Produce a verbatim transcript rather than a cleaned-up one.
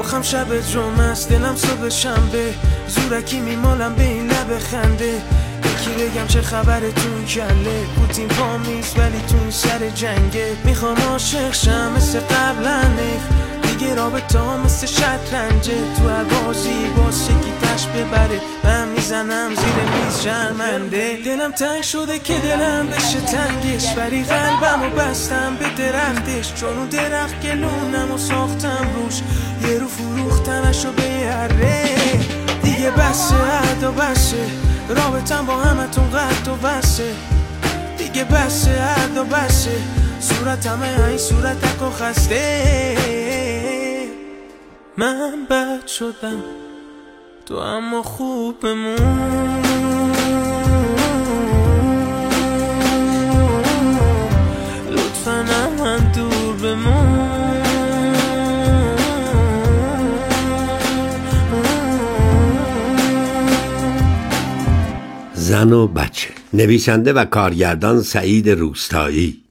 رخم شب جمعه است، دلم صبح شنبه، زورکی میمالم به این لب خنده. یکی بگم چه خبره تو این کله، پوتین پا نیست ولی تو این سر جنگه. میخوام عاشق شم مثل قبلا، دیگه رابطه ها مثل شطرنجه. تو هر بازی باز یکی تش ببره، من میزنم زیر میز شرمنده. دلم تنگ شده که دلم بشه تنگش، ولی قلبم و بستم به درختش. چون اون درخت گلونم و ساختم روش، یه رو فروختمشو به یره. دیگه بسه عهد و بسه، رابطم با همتون قد و بسه. دیگه بسه عهد و بسه، صورت همه این صورتک و خسته. من بد شدم تو اما خوب بمون، لطفاً من دور بمون. زن و بچه، نویسنده و کارگردان سعید روستایی،